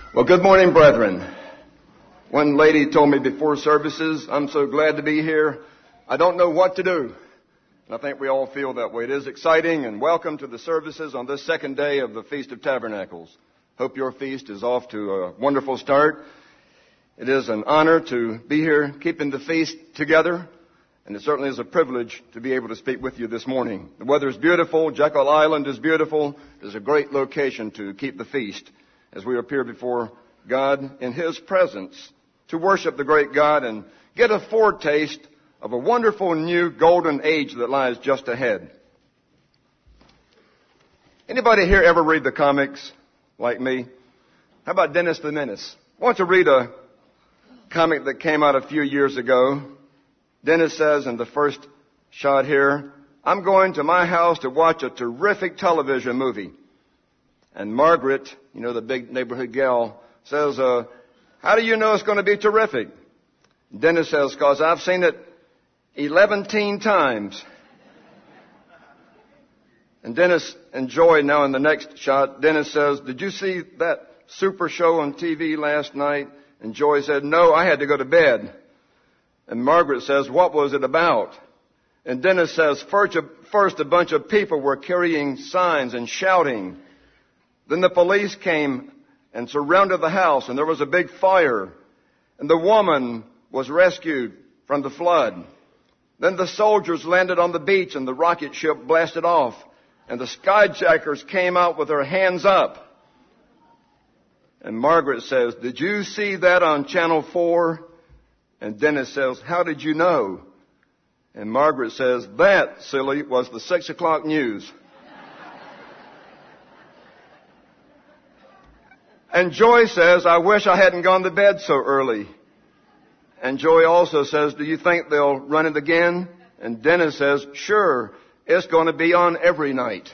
Well, good morning, brethren. One lady told me before services, I'm so glad to be here. I don't know what to do. And I think we all feel that way. It is exciting, and welcome to the services on this second day of the Feast of Tabernacles. Hope your feast is off to a wonderful start. It is an honor to be here keeping the feast together, and it certainly is a privilege to be able to speak with you this morning. The weather is beautiful. Jekyll Island is beautiful. It is a great location to keep the feast as we appear before God in His presence to worship the great God and get a foretaste of a wonderful new golden age that lies just ahead. Anybody here ever read the comics like me? How about Dennis the Menace? I want to read a comic that came out a few years ago. Dennis says in the first shot here, I'm going to my house to watch a terrific television movie. And Margaret, you know, the big neighborhood gal, says, how do you know it's going to be terrific? Dennis says, because I've seen it 11 times. And Dennis and Joy, now in the next shot, Dennis says, did you see that super show on TV last night? And Joy said, no, I had to go to bed. And Margaret says, what was it about? And Dennis says, first a bunch of people were carrying signs and shouting. Then the police came and surrounded the house, and there was a big fire. And the woman was rescued from the flood. Then the soldiers landed on the beach, and the rocket ship blasted off. And the skyjackers came out with their hands up. And Margaret says, did you see that on Channel 4? And Dennis says, how did you know? And Margaret says, that, silly, was the 6 o'clock news. And Joy says, I wish I hadn't gone to bed so early. And Joy also says, do you think they'll run it again? And Dennis says, sure, it's going to be on every night.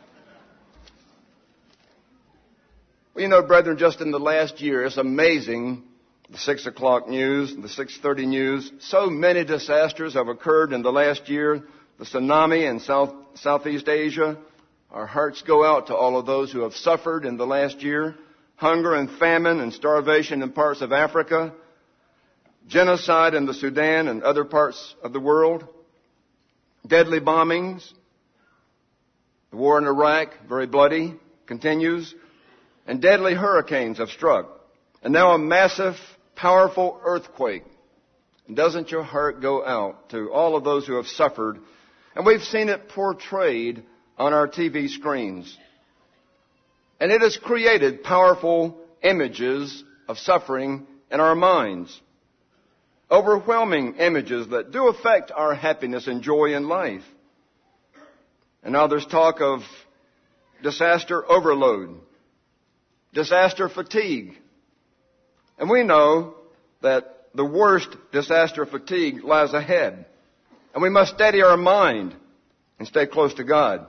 Well, you know, brethren, just in the last year, it's amazing, the 6 o'clock news, the 6:30 news, so many disasters have occurred in the last year. The tsunami in Southeast Asia. Our hearts go out to all of those who have suffered in the last year. Hunger and famine and starvation in parts of Africa. Genocide in the Sudan and other parts of the world. Deadly bombings. The war in Iraq, very bloody, continues. And deadly hurricanes have struck. And now a massive, powerful earthquake. And doesn't your heart go out to all of those who have suffered? And we've seen it portrayed on our TV screens. And it has created powerful images of suffering in our minds. Overwhelming images that do affect our happiness and joy in life. And now there's talk of disaster overload. Disaster fatigue. And we know that the worst disaster fatigue lies ahead. And we must steady our mind and stay close to God.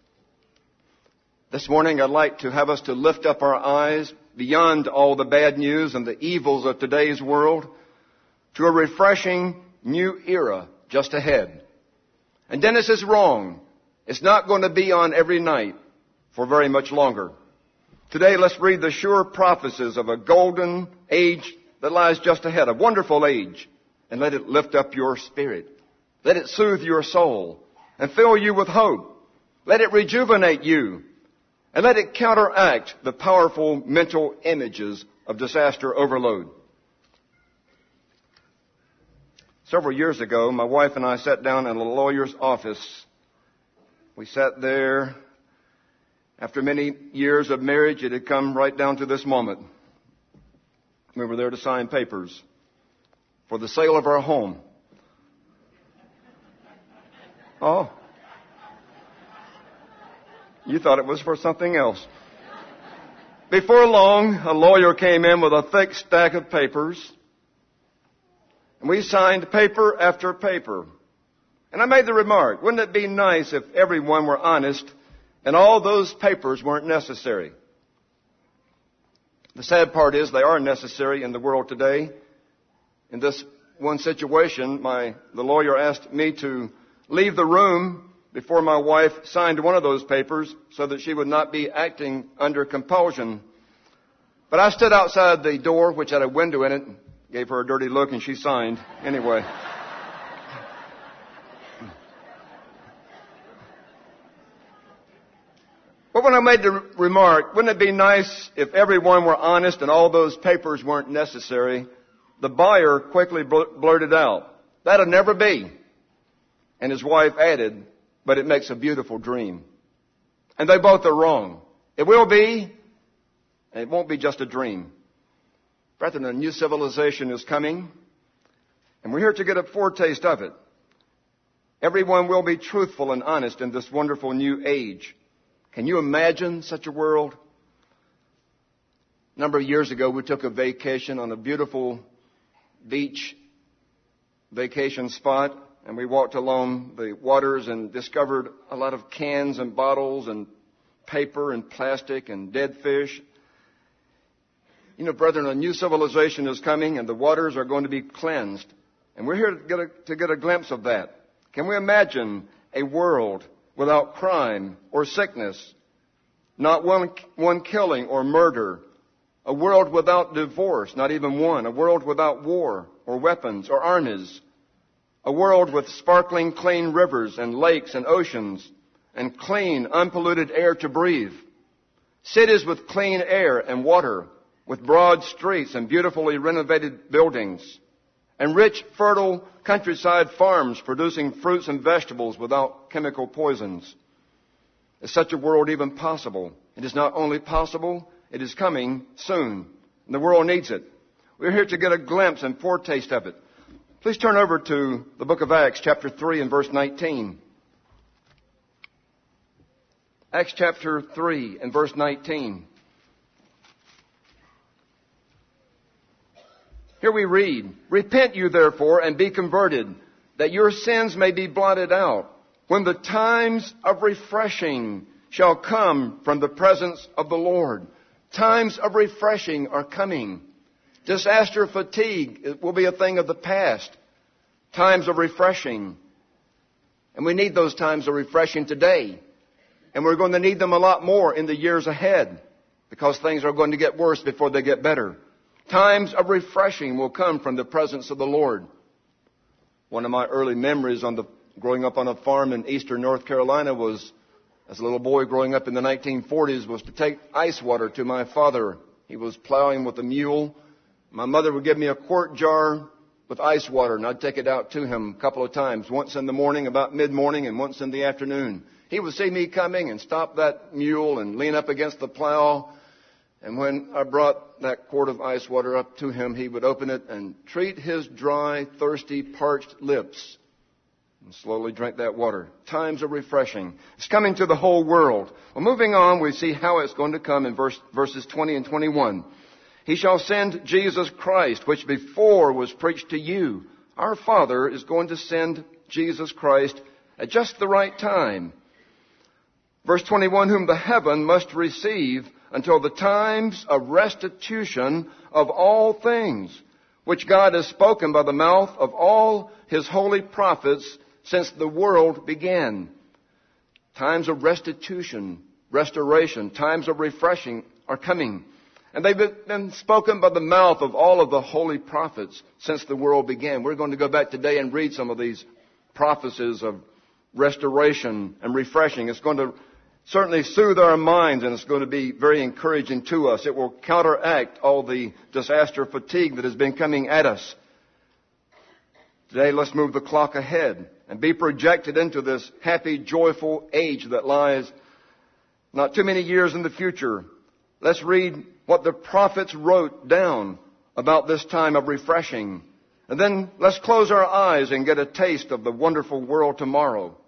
This morning I'd like to have us to lift up our eyes beyond all the bad news and the evils of today's world to a refreshing new era just ahead. And Dennis is wrong. It's not going to be on every night for very much longer. Today let's read the sure prophecies of a golden age that lies just ahead, a wonderful age, and let it lift up your spirit. Let it soothe your soul and fill you with hope. Let it rejuvenate you. And let it counteract the powerful mental images of disaster overload. Several years ago, my wife and I sat down in a lawyer's office. We sat there. After many years of marriage, it had come right down to this moment. We were there to sign papers for the sale of our home. Oh. You thought it was for something else. Before long, a lawyer came in with a thick stack of papers. And we signed paper after paper. And I made the remark, wouldn't it be nice if everyone were honest and all those papers weren't necessary? The sad part is they are necessary in the world today. In this one situation, the lawyer asked me to leave the room before my wife signed one of those papers so that she would not be acting under compulsion. But I stood outside the door, which had a window in it, gave her a dirty look, and she signed anyway. But when I made the remark, wouldn't it be nice if everyone were honest and all those papers weren't necessary? The buyer quickly blurted out, "That'll never be." And his wife added, "But it makes a beautiful dream." And they both are wrong. It will be, and it won't be just a dream. Brethren, a new civilization is coming, and we're here to get a foretaste of it. Everyone will be truthful and honest in this wonderful new age. Can you imagine such a world? A number of years ago, we took a vacation on a beautiful beach vacation spot, and we walked along the waters and discovered a lot of cans and bottles and paper and plastic and dead fish. You know, brethren, a new civilization is coming, and the waters are going to be cleansed. And we're here to get a glimpse of that. Can we imagine a world without crime or sickness, not one killing or murder, a world without divorce, not even one, a world without war or weapons or armies, a world with sparkling clean rivers and lakes and oceans and clean, unpolluted air to breathe, cities with clean air and water, with broad streets and beautifully renovated buildings, and rich, fertile countryside farms producing fruits and vegetables without chemical poisons. Is such a world even possible? It is not only possible, it is coming soon. And the world needs it. We're here to get a glimpse and foretaste of it. Please turn over to the book of Acts, chapter 3 and verse 19. Acts chapter 3 and verse 19. Here we read, "Repent you therefore and be converted, that your sins may be blotted out, when the times of refreshing shall come from the presence of the Lord." Times of refreshing are coming. Disaster fatigue will be a thing of the past. Times of refreshing. And we need those times of refreshing today. And we're going to need them a lot more in the years ahead, because things are going to get worse before they get better. Times of refreshing will come from the presence of the Lord. One of my early memories growing up on a farm in eastern North Carolina was, as a little boy growing up in the 1940s, was to take ice water to my father. He was plowing with a mule. My mother would give me a quart jar with ice water, and I'd take it out to him a couple of times, once in the morning, about mid-morning, and once in the afternoon. He would see me coming and stop that mule and lean up against the plow. And when I brought that quart of ice water up to him, he would open it and treat his dry, thirsty, parched lips and slowly drink that water. Times of refreshing. It's coming to the whole world. Well, moving on, we see how it's going to come in verses 20 and 21. "He shall send Jesus Christ, which before was preached to you." Our Father is going to send Jesus Christ at just the right time. Verse 21, "Whom the heaven must receive until the times of restitution of all things, which God has spoken by the mouth of all his holy prophets since the world began." Times of restitution, restoration, times of refreshing are coming. And they've been spoken by the mouth of all of the holy prophets since the world began. We're going to go back today and read some of these prophecies of restoration and refreshing. It's going to certainly soothe our minds, and it's going to be very encouraging to us. It will counteract all the disaster fatigue that has been coming at us. Today, let's move the clock ahead and be projected into this happy, joyful age that lies not too many years in the future. Let's read what the prophets wrote down about this time of refreshing. And then let's close our eyes and get a taste of the wonderful world tomorrow.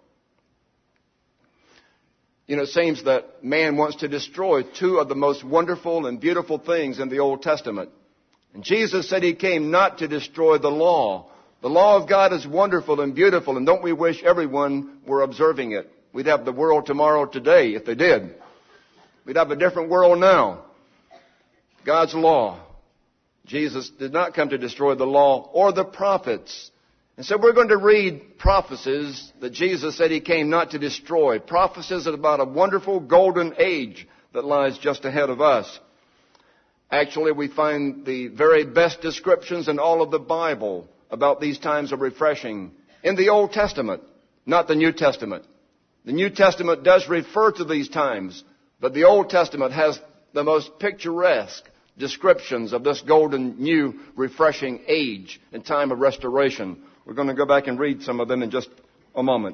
You know, it seems that man wants to destroy two of the most wonderful and beautiful things in the Old Testament. And Jesus said he came not to destroy the law. The law of God is wonderful and beautiful, and don't we wish everyone were observing it? We'd have the world tomorrow today if they did. We'd have a different world now. God's law. Jesus did not come to destroy the law or the prophets. And so we're going to read prophecies that Jesus said he came not to destroy. Prophecies about a wonderful golden age that lies just ahead of us. Actually, we find the very best descriptions in all of the Bible about these times of refreshing in the Old Testament, not the New Testament. The New Testament does refer to these times, but the Old Testament has the most picturesque descriptions of this golden, new, refreshing age and time of restoration. We're going to go back and read some of them in just a moment.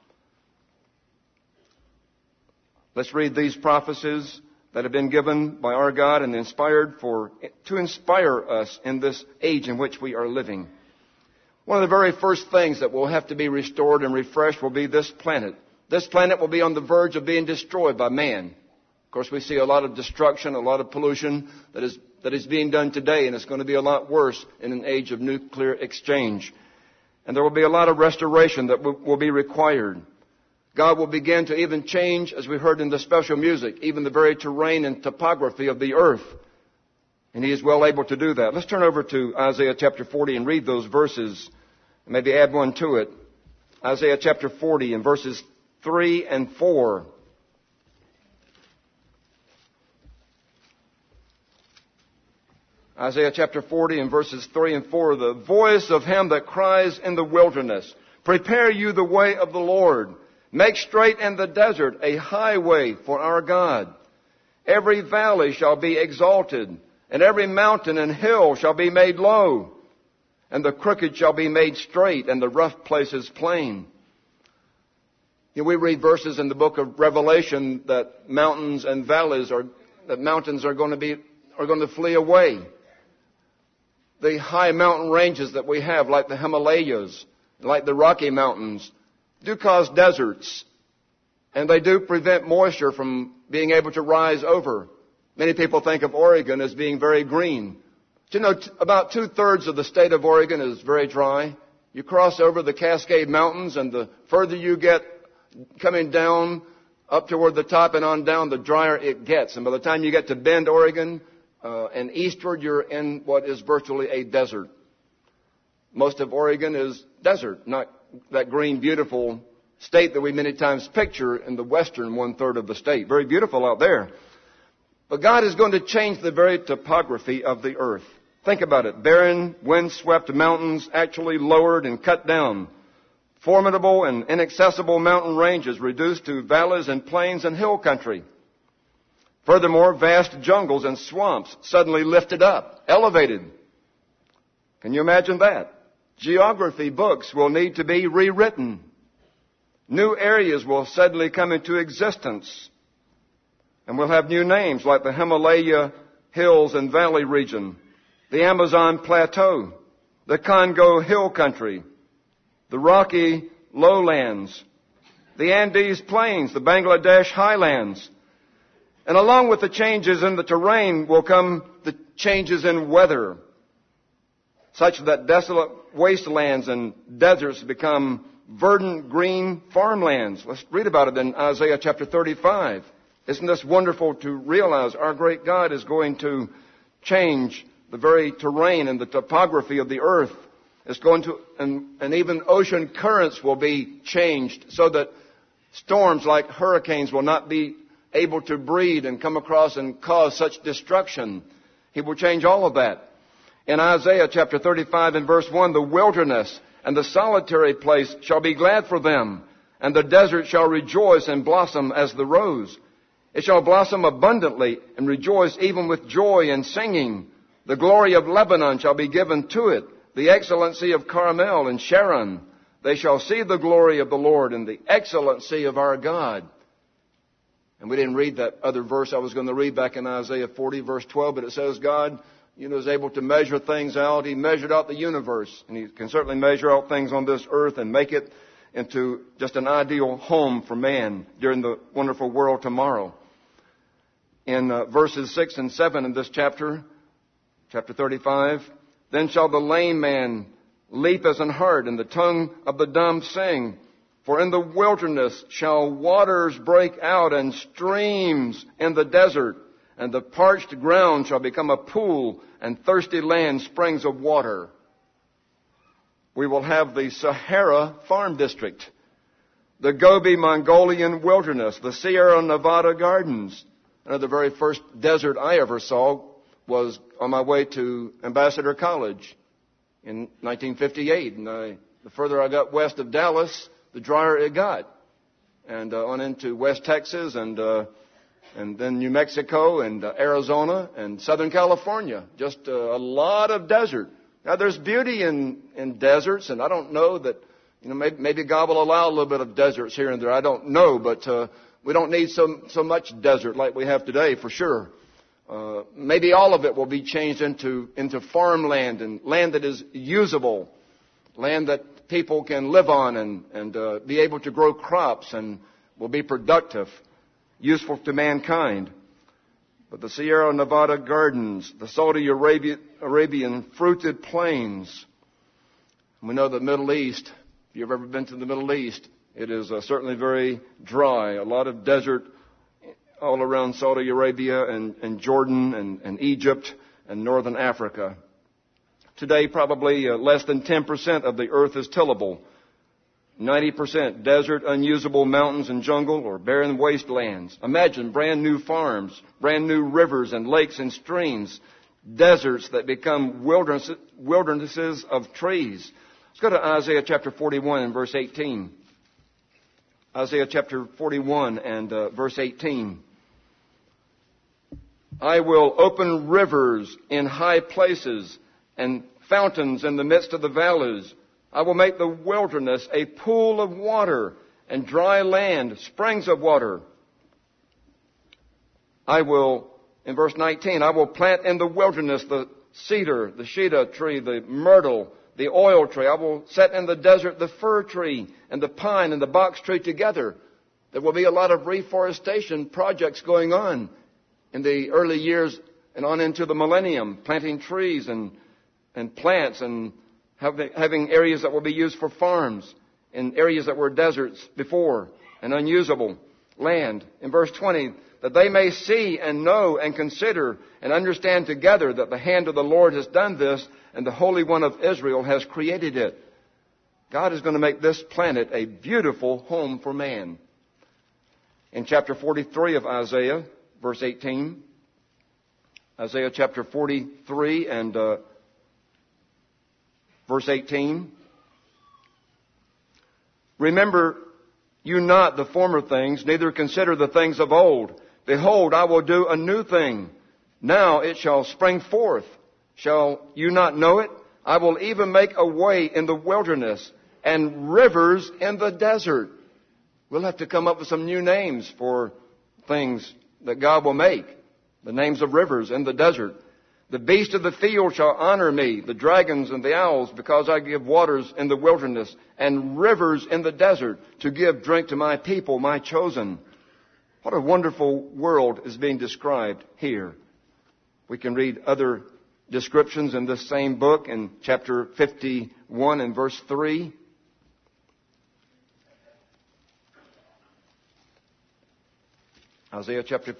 Let's read these prophecies that have been given by our God and inspired to inspire us in this age in which we are living. One of the very first things that will have to be restored and refreshed will be this planet. This planet will be on the verge of being destroyed by man. Of course, we see a lot of destruction, a lot of pollution that is being done today, and it's going to be a lot worse in an age of nuclear exchange. And there will be a lot of restoration that will be required. God will begin to even change, as we heard in the special music, even the very terrain and topography of the earth. And He is well able to do that. Let's turn over to Isaiah chapter 40 and read those verses, and maybe add one to it. Isaiah chapter 40 and verses 3 and 4. Isaiah chapter 40 and verses 3 and 4. The voice of him that cries in the wilderness, prepare you the way of the Lord. Make straight in the desert a highway for our God. Every valley shall be exalted, and every mountain and hill shall be made low. And the crooked shall be made straight, and the rough places plain. You know, we read verses in the book of Revelation that mountains and valleys are going to flee away. The high mountain ranges that we have, like the Himalayas, like the Rocky Mountains, do cause deserts, and they do prevent moisture from being able to rise over. Many people think of Oregon as being very green. Do you know about 2/3 of the state of Oregon is very dry? You cross over the Cascade Mountains, and the further you get coming down up toward the top and on down, the drier it gets. And by the time you get to Bend, Oregon, and eastward, you're in what is virtually a desert. Most of Oregon is desert, not that green, beautiful state that we many times picture in the western 1/3 of the state. Very beautiful out there. But God is going to change the very topography of the earth. Think about it. Barren, wind-swept mountains actually lowered and cut down. Formidable and inaccessible mountain ranges reduced to valleys and plains and hill country. Furthermore, vast jungles and swamps suddenly lifted up, elevated. Can you imagine that? Geography books will need to be rewritten. New areas will suddenly come into existence. And we'll have new names like the Himalaya Hills and Valley region, the Amazon Plateau, the Congo Hill Country, the Rocky Lowlands, the Andes Plains, the Bangladesh Highlands. And along with the changes in the terrain will come the changes in weather, such that desolate wastelands and deserts become verdant green farmlands. Let's read about it in Isaiah chapter 35. Isn't this wonderful to realize our great God is going to change the very terrain and the topography of the earth? It's going to, and even ocean currents will be changed so that storms like hurricanes will not be able to breed and come across and cause such destruction. He will change all of that. In Isaiah chapter 35 and verse 1, the wilderness and the solitary place shall be glad for them, and the desert shall rejoice and blossom as the rose. It shall blossom abundantly and rejoice even with joy and singing. The glory of Lebanon shall be given to it, the excellency of Carmel and Sharon. They shall see the glory of the Lord and the excellency of our God. And we didn't read that other verse I was going to read back in Isaiah 40 verse 12, but it says God, is able to measure things out. He measured out the universe, and He can certainly measure out things on this earth and make it into just an ideal home for man during the wonderful world tomorrow. In verses 6 and 7 in this chapter 35, then shall the lame man leap as an hart, and the tongue of the dumb sing. For in the wilderness shall waters break out, and streams in the desert. And the parched ground shall become a pool, and thirsty land springs of water. We will have the Sahara Farm District, the Gobi Mongolian Wilderness, the Sierra Nevada Gardens. The very first desert I ever saw was on my way to Ambassador College in 1958. And the further I got west of Dallas, the drier it got. And on into West Texas and then New Mexico and Arizona and Southern California. Just a lot of desert. Now, there's beauty in deserts, and I don't know that, maybe God will allow a little bit of deserts here and there. I don't know, but we don't need so much desert like we have today, for sure. Maybe all of it will be changed into farmland and land that is usable, land that people can live on and be able to grow crops and will be productive, useful to mankind. But the Sierra Nevada gardens, the Saudi Arabian fruited plains. We know the Middle East, if you've ever been to the Middle East, it is certainly very dry. A lot of desert all around Saudi Arabia and Jordan and Egypt and northern Africa. Today, probably less than 10% of the earth is tillable. 90% desert, unusable mountains and jungle or barren wastelands. Imagine brand new farms, brand new rivers and lakes and streams, deserts that become wildernesses of trees. Let's go to Isaiah chapter 41 and verse 18. Isaiah chapter 41 and verse 18. I will open rivers in high places and fountains in the midst of the valleys. I will make the wilderness a pool of water and dry land, springs of water. I will, in verse 19, I will plant in the wilderness the cedar, the shea tree, the myrtle, the oil tree. I will set in the desert the fir tree and the pine and the box tree together. There will be a lot of reforestation projects going on in the early years and on into the millennium, planting trees and plants and having areas that will be used for farms in areas that were deserts before and unusable land. In verse 20, that they may see and know and consider and understand together that the hand of the Lord has done this and the Holy One of Israel has created it. God is going to make this planet a beautiful home for man. In chapter 43 of Isaiah, verse 18, Isaiah chapter 43 and verse 18. Remember you not the former things, neither consider the things of old. Behold, I will do a new thing. Now it shall spring forth. Shall you not know it? I will even make a way in the wilderness and rivers in the desert. We'll have to come up with some new names for things that God will make. The names of rivers in the desert. The beasts of the field shall honor me, the dragons and the owls, because I give waters in the wilderness and rivers in the desert to give drink to my people, my chosen. What a wonderful world is being described here. We can read other descriptions in this same book in chapter 51 and verse 3. Isaiah chapter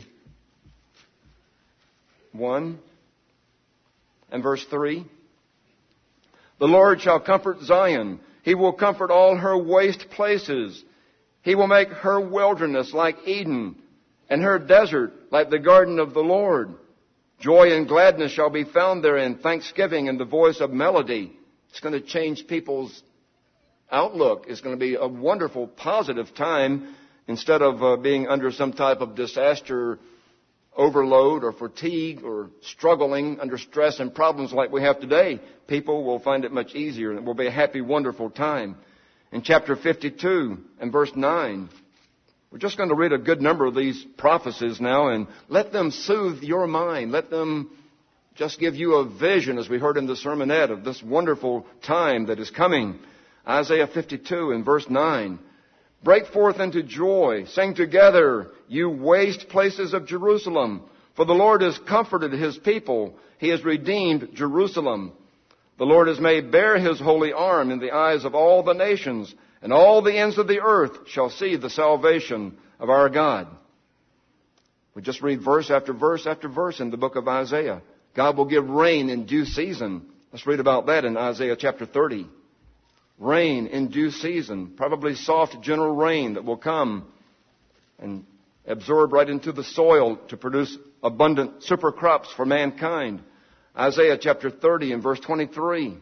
51 and verse 3. The Lord shall comfort Zion. He will comfort all her waste places. He will make her wilderness like Eden and her desert like the garden of the Lord. Joy and gladness shall be found therein, thanksgiving and the voice of melody. It's going to change people's outlook. It's going to be a wonderful, positive time instead of being under some type of disaster overload or fatigue or struggling under stress and problems like we have today. People will find it much easier and it will be a happy, wonderful time. In chapter 52 and verse 9, we're just going to read a good number of these prophecies now and let them soothe your mind. Let them just give you a vision, as we heard in the sermonette, of this wonderful time that is coming. Isaiah 52 and verse 9. Break forth into joy. Sing together, you waste places of Jerusalem. For the Lord has comforted His people. He has redeemed Jerusalem. The Lord has made bare His holy arm in the eyes of all the nations, and all the ends of the earth shall see the salvation of our God. We just read verse after verse after verse in the book of Isaiah. God will give rain in due season. Let's read about that in Isaiah chapter 30. Rain in due season, probably soft, gentle rain that will come and absorb right into the soil to produce abundant super crops for mankind. Isaiah chapter 30 and verse 23.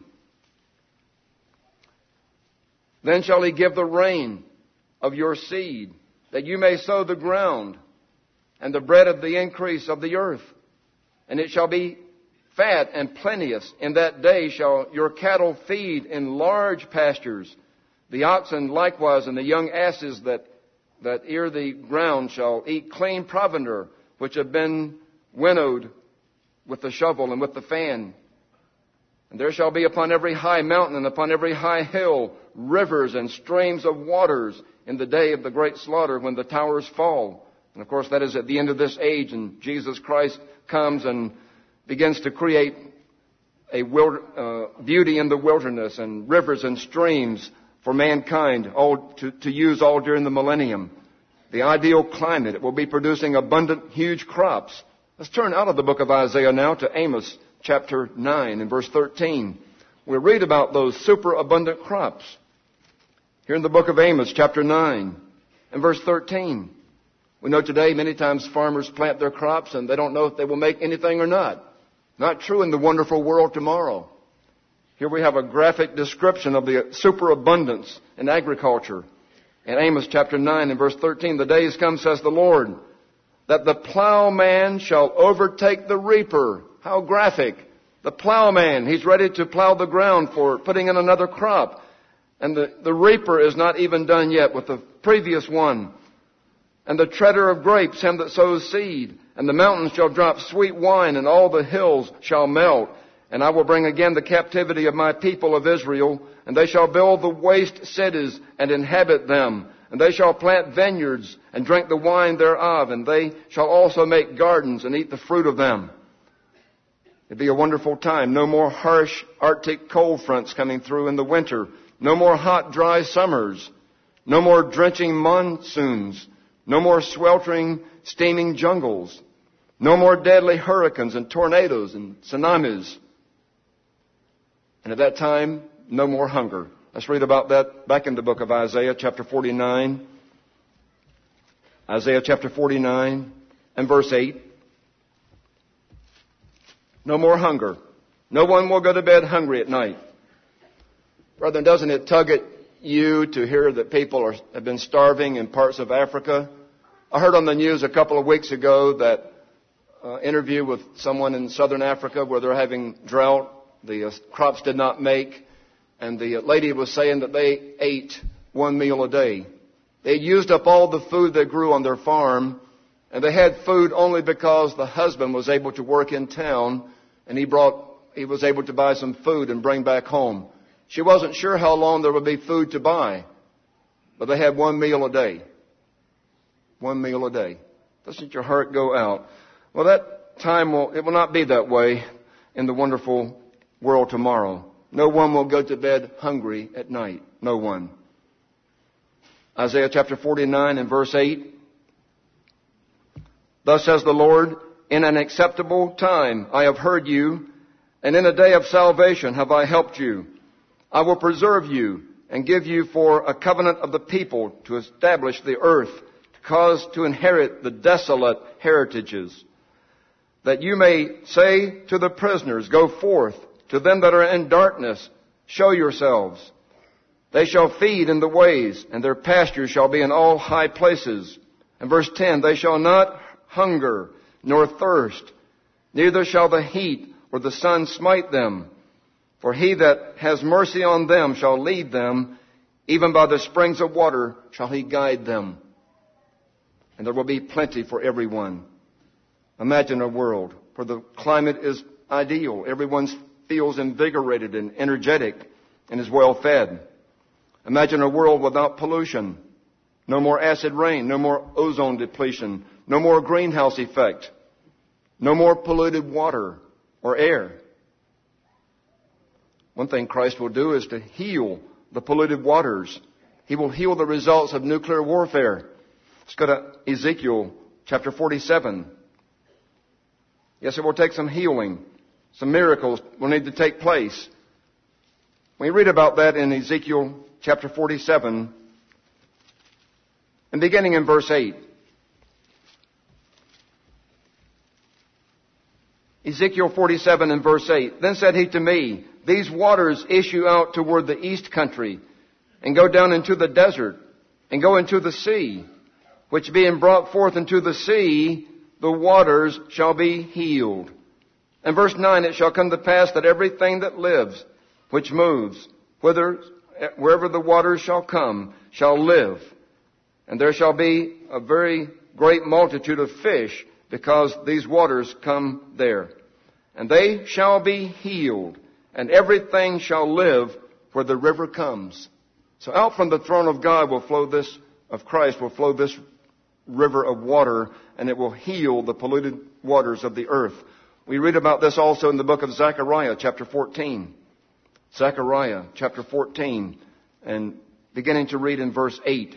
Then shall he give the rain of your seed, that you may sow the ground, and the bread of the increase of the earth. And it shall be fat and plenteous. In that day shall your cattle feed in large pastures. The oxen likewise and the young asses that ear the ground shall eat clean provender, which have been winnowed with the shovel and with the fan. And there shall be upon every high mountain and upon every high hill rivers and streams of waters in the day of the great slaughter, when the towers fall. And of course that is at the end of this age, and Jesus Christ comes and begins to create a beauty in the wilderness and rivers and streams for mankind, all to use all during the millennium. The ideal climate. It will be producing abundant, huge crops. Let's turn out of the book of Isaiah now to Amos chapter 9 and verse 13. We'll read about those superabundant crops. Here in the book of Amos chapter 9 and verse 13. We know today many times farmers plant their crops and they don't know if they will make anything or not. Not true in the wonderful world tomorrow. Here we have a graphic description of the superabundance in agriculture. In Amos chapter 9 and verse 13, the days come, says the Lord, that the plowman shall overtake the reaper. How graphic. The plowman, he's ready to plow the ground for putting in another crop. And the reaper is not even done yet with the previous one. And the treader of grapes, him that sows seed. And the mountains shall drop sweet wine, and all the hills shall melt. And I will bring again the captivity of my people of Israel, and they shall build the waste cities and inhabit them. And they shall plant vineyards and drink the wine thereof, and they shall also make gardens and eat the fruit of them. It'd be a wonderful time. No more harsh Arctic cold fronts coming through in the winter. No more hot, dry summers. No more drenching monsoons. No more sweltering, steaming jungles. No more deadly hurricanes and tornadoes and tsunamis. And at that time, no more hunger. Let's read about that back in the book of Isaiah, chapter 49. Isaiah chapter 49 and verse 8. No more hunger. No one will go to bed hungry at night. Brethren, doesn't it tug at you to hear that people have been starving in parts of Africa? I heard on the news a couple of weeks ago that interview with someone in southern Africa where they're having drought. The crops did not make. And the lady was saying that they ate one meal a day. They used up all the food they grew on their farm. And they had food only because the husband was able to work in town. And he was able to buy some food and bring back home. She wasn't sure how long there would be food to buy. But they had one meal a day. One meal a day. Doesn't your heart go out? Well, that time it will not be that way in the wonderful world tomorrow. No one will go to bed hungry at night. No one. Isaiah chapter 49 and verse 8. Thus says the Lord, in an acceptable time I have heard you, and in a day of salvation have I helped you. I will preserve you and give you for a covenant of the people to establish the earth, to cause to inherit the desolate heritages, that you may say to the prisoners, go forth. To them that are in darkness, show yourselves. They shall feed in the ways, and their pastures shall be in all high places. And verse 10, they shall not hunger nor thirst, neither shall the heat or the sun smite them. For he that has mercy on them shall lead them, even by the springs of water shall he guide them. And there will be plenty for everyone. Imagine a world where the climate is ideal. Everyone feels invigorated and energetic and is well fed. Imagine a world without pollution. No more acid rain. No more ozone depletion. No more greenhouse effect. No more polluted water or air. One thing Christ will do is to heal the polluted waters. He will heal the results of nuclear warfare. Let's go to Ezekiel chapter 47. Yes, it will take some healing. Some miracles will need to take place. We read about that in Ezekiel chapter 47 and beginning in verse 8. Ezekiel 47 and verse 8. Then said he to me, these waters issue out toward the east country, and go down into the desert, and go into the sea, which being brought forth into the sea, the waters shall be healed. And verse 9, it shall come to pass that everything that lives, which moves, wherever the waters shall come, shall live. And there shall be a very great multitude of fish, because these waters come there. And they shall be healed, and everything shall live where the river comes. So out from the throne of God of Christ will flow this river of water, and it will heal the polluted waters of the earth. We read about this also in the book of Zechariah, chapter 14. Zechariah, chapter 14, and beginning to read in verse 8.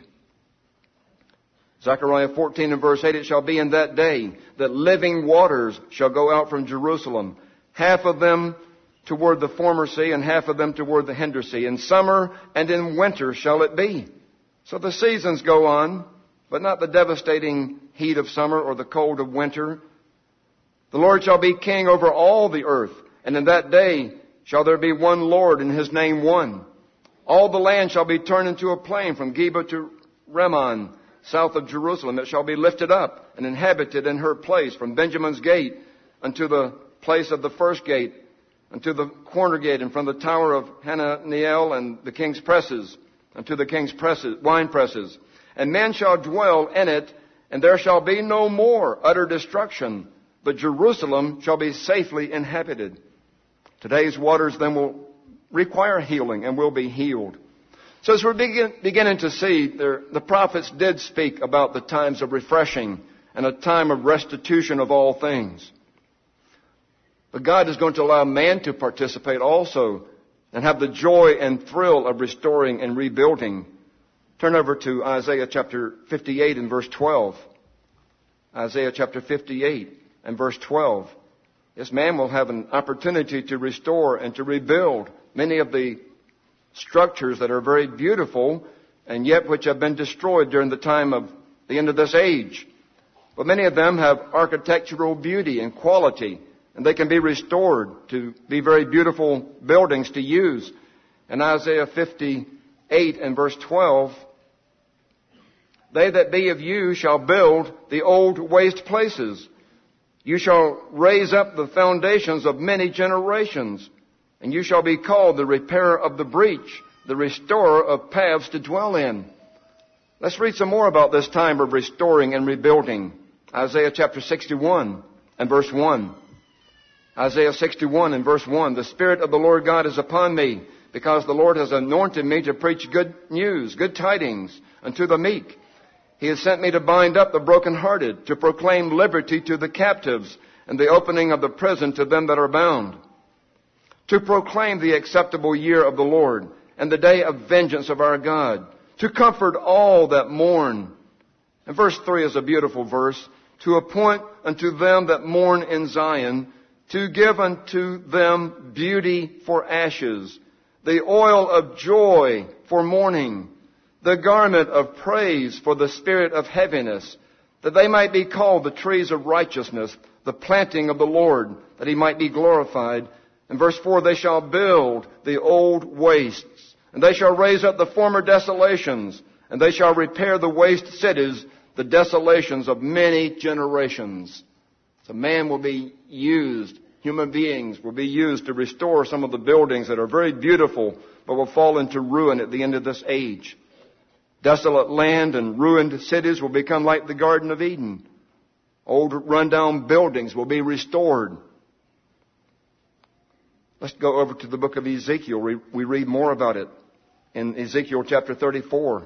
Zechariah 14 and verse 8, it shall be in that day that living waters shall go out from Jerusalem, half of them toward the former sea and half of them toward the hinder sea. In summer and in winter shall it be. So the seasons go on, but not the devastating heat of summer or the cold of winter. The Lord shall be king over all the earth, and in that day shall there be one Lord, and his name one. All the land shall be turned into a plain from Geba to Rimmon, south of Jerusalem. It shall be lifted up and inhabited in her place, from Benjamin's gate unto the place of the first gate, unto the corner gate, and from the tower of Hananiel and the king's presses, unto the king's wine presses. And men shall dwell in it, and there shall be no more utter destruction, but Jerusalem shall be safely inhabited. Today's waters then will require healing and will be healed. So as we're beginning to see, the prophets did speak about the times of refreshing and a time of restitution of all things. But God is going to allow man to participate also and have the joy and thrill of restoring and rebuilding. Turn over to Isaiah chapter 58 and verse 12. Isaiah chapter 58 and verse 12. Yes, man will have an opportunity to restore and to rebuild many of the structures that are very beautiful and yet which have been destroyed during the time of the end of this age. But many of them have architectural beauty and quality, and they can be restored to be very beautiful buildings to use. In Isaiah 58 and verse 12, they that be of you shall build the old waste places. You shall raise up the foundations of many generations, and you shall be called the repairer of the breach, the restorer of paths to dwell in. Let's read some more about this time of restoring and rebuilding. Isaiah chapter 61 and verse 1. Isaiah 61 and verse 1. The Spirit of the Lord God is upon me, because the Lord has anointed me to preach good news, good tidings unto the meek. He has sent me to bind up the brokenhearted, to proclaim liberty to the captives, and the opening of the prison to them that are bound, to proclaim the acceptable year of the Lord, and the day of vengeance of our God, to comfort all that mourn. And verse 3 is a beautiful verse. To appoint unto them that mourn in Zion, to give unto them beauty for ashes, the oil of joy for mourning, the garment of praise for the spirit of heaviness, that they might be called the trees of righteousness, the planting of the Lord, that he might be glorified. In verse 4, they shall build the old wastes, and they shall raise up the former desolations, and they shall repair the waste cities, the desolations of many generations. So man will be used, human beings will be used to restore some of the buildings that are very beautiful, but will fall into ruin at the end of this age. Desolate land and ruined cities will become like the Garden of Eden. Old rundown buildings will be restored. Let's go over to the book of Ezekiel. We read more about it in Ezekiel chapter 34.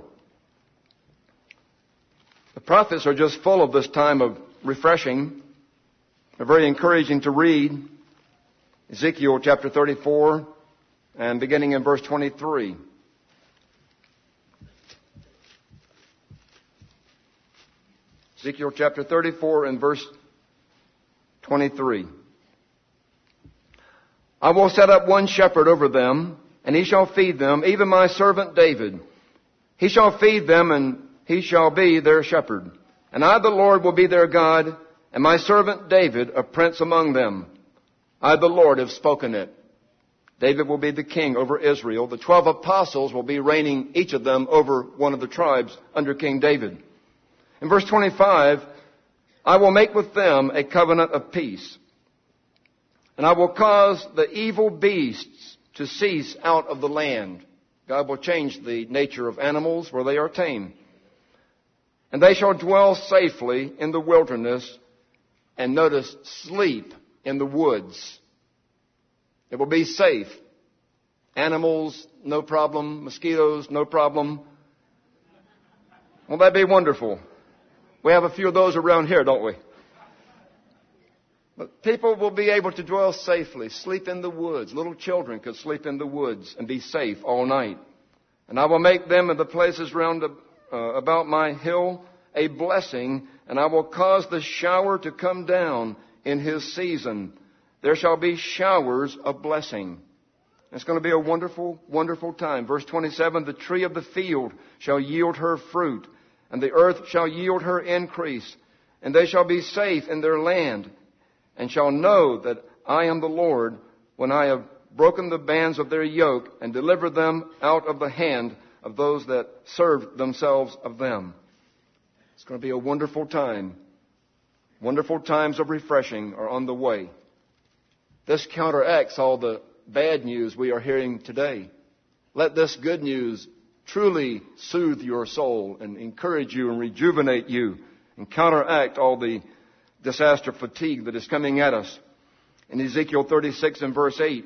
The prophets are just full of this time of refreshing. They're very encouraging to read. Ezekiel chapter 34 and beginning in verse 23. Ezekiel chapter 34 and verse 23. I will set up one shepherd over them, and he shall feed them, even my servant David. He shall feed them, and he shall be their shepherd. And I, the Lord, will be their God, and my servant David, a prince among them. I, the Lord, have spoken it. David will be the king over Israel. The 12 apostles will be reigning, each of them over one of the tribes under King David. In verse 25, I will make with them a covenant of peace, and I will cause the evil beasts to cease out of the land. God will change the nature of animals where they are tame. And they shall dwell safely in the wilderness, and notice, sleep in the woods. It will be safe. Animals, no problem. Mosquitoes, no problem. Won't that be wonderful? We have a few of those around here, don't we? But people will be able to dwell safely, sleep in the woods. Little children could sleep in the woods and be safe all night. And I will make them in the places round about my hill a blessing, and I will cause the shower to come down in his season. There shall be showers of blessing. It's going to be a wonderful, wonderful time. Verse 27, the tree of the field shall yield her fruit, and the earth shall yield her increase, and they shall be safe in their land, and shall know that I am the Lord when I have broken the bands of their yoke and delivered them out of the hand of those that served themselves of them. It's going to be a wonderful time. Wonderful times of refreshing are on the way. This counteracts all the bad news we are hearing today. Let this good news truly soothe your soul and encourage you and rejuvenate you and counteract all the disaster fatigue that is coming at us. In Ezekiel 36 and verse 8.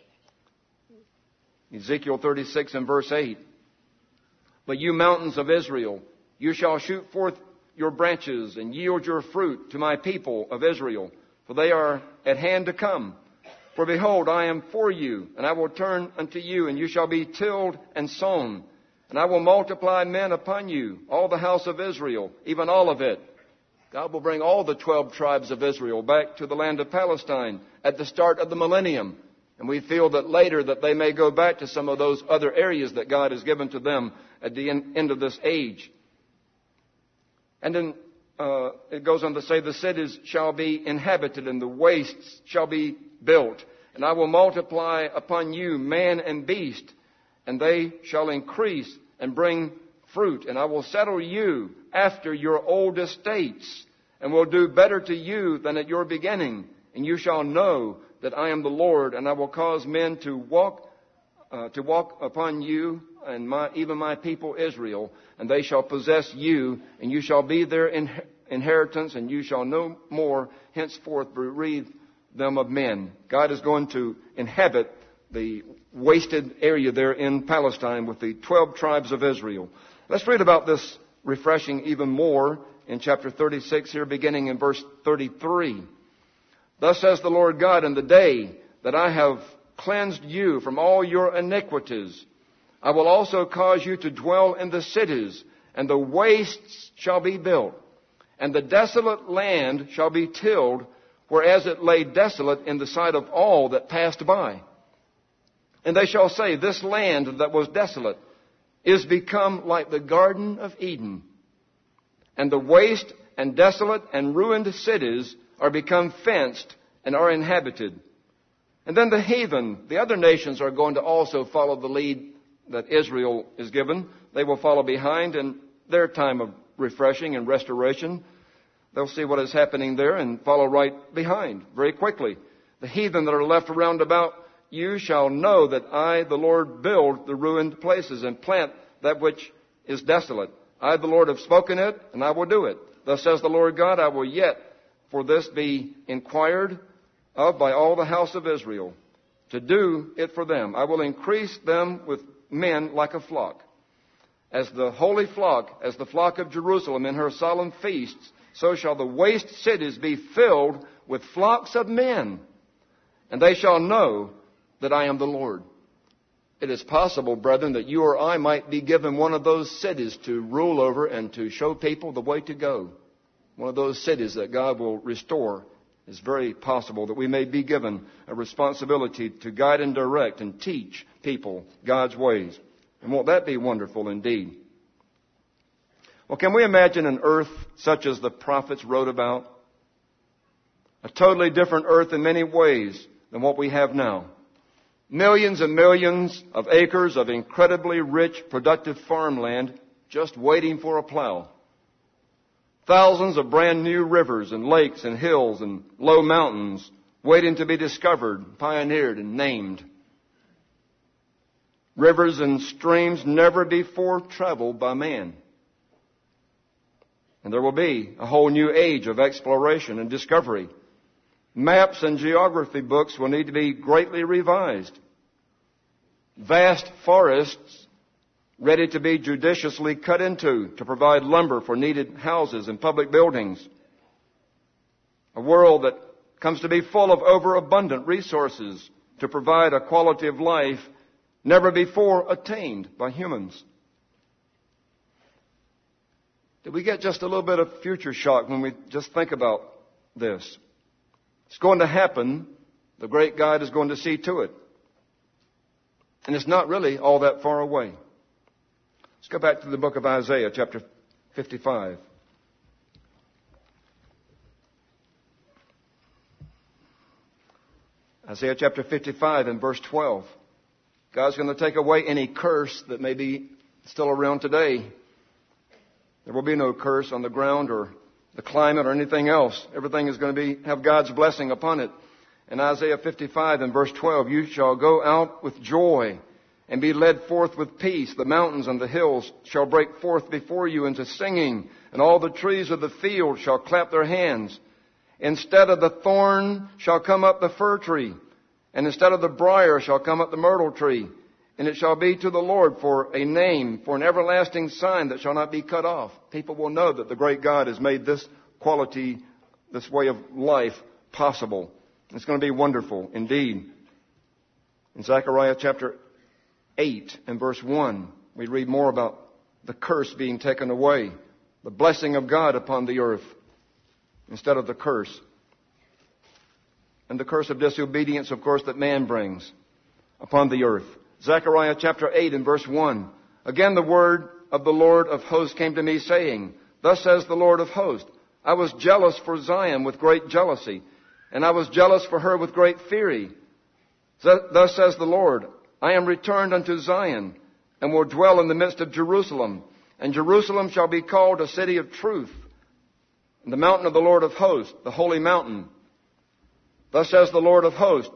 Ezekiel 36 and verse 8. But you mountains of Israel, you shall shoot forth your branches and yield your fruit to my people of Israel, for they are at hand to come. For behold, I am for you, and I will turn unto you, and you shall be tilled and sown. And I will multiply men upon you, all the house of Israel, even all of it. God will bring all the 12 tribes of Israel back to the land of Palestine at the start of the millennium. And we feel that later that they may go back to some of those other areas that God has given to them at the end of this age. And then it goes on to say, the cities shall be inhabited and the wastes shall be built. And I will multiply upon you man and beast, and they shall increase and bring fruit. And I will settle you after your old estates, and will do better to you than at your beginning. And you shall know that I am the Lord, and I will cause men to walk upon you, and even my people Israel, and they shall possess you, and you shall be their inheritance, and you shall no more henceforth bereave them of men. God is going to inhabit the wasted area there in Palestine with the 12 tribes of Israel. Let's read about this refreshing even more in chapter 36 here, beginning in verse 33. Thus says the Lord God, in the day that I have cleansed you from all your iniquities, I will also cause you to dwell in the cities, and the wastes shall be built, and the desolate land shall be tilled, whereas it lay desolate in the sight of all that passed by. And they shall say, this land that was desolate is become like the Garden of Eden, and the waste and desolate and ruined cities are become fenced and are inhabited. And then the heathen, the other nations, are going to also follow the lead that Israel is given. They will follow behind in their time of refreshing and restoration. They'll see what is happening there and follow right behind very quickly. The heathen that are left around about you shall know that I, the Lord, build the ruined places and plant that which is desolate. I, the Lord, have spoken it, and I will do it. Thus says the Lord God, I will yet for this be inquired of by all the house of Israel, to do it for them. I will increase them with men like a flock. As the holy flock, as the flock of Jerusalem in her solemn feasts, so shall the waste cities be filled with flocks of men. And they shall know that I am the Lord. It is possible, brethren, that you or I might be given one of those cities to rule over and to show people the way to go. One of those cities that God will restore. It's very possible that we may be given a responsibility to guide and direct and teach people God's ways. And won't that be wonderful indeed? Well, can we imagine an earth such as the prophets wrote about? A totally different earth in many ways. than what we have now. Millions and millions of acres of incredibly rich, productive farmland just waiting for a plow. Thousands of brand new rivers and lakes and hills and low mountains waiting to be discovered, pioneered, and named. Rivers and streams never before traveled by man. And there will be a whole new age of exploration and discovery. Maps and geography books will need to be greatly revised. Vast forests ready to be judiciously cut into to provide lumber for needed houses and public buildings. A world that comes to be full of overabundant resources to provide a quality of life never before attained by humans. Did we get just a little bit of future shock when we just think about this? It's going to happen. The great God is going to see to it. And it's not really all that far away. Let's go back to the book of Isaiah, chapter 55. Isaiah chapter 55 and verse 12. God's going to take away any curse that may be still around today. There will be no curse on the ground or the climate or anything else. Everything is going to have God's blessing upon it. In Isaiah 55 and verse 12, you shall go out with joy and be led forth with peace. The mountains and the hills shall break forth before you into singing, and all the trees of the field shall clap their hands. Instead of the thorn shall come up the fir tree, and instead of the briar shall come up the myrtle tree. And it shall be to the Lord for a name, for an everlasting sign that shall not be cut off. People will know that the great God has made this quality, this way of life possible. It's going to be wonderful indeed. In Zechariah chapter 8 and verse 1, we read more about the curse being taken away, the blessing of God upon the earth instead of the curse. And the curse of disobedience, of course, that man brings upon the earth. Zechariah chapter 8 and verse 1. Again the word of the Lord of hosts came to me, saying, Thus says the Lord of hosts, I was jealous for Zion with great jealousy, and I was jealous for her with great fury. Thus says the Lord, I am returned unto Zion, and will dwell in the midst of Jerusalem. And Jerusalem shall be called a city of truth, and the mountain of the Lord of hosts, the holy mountain. Thus says the Lord of hosts,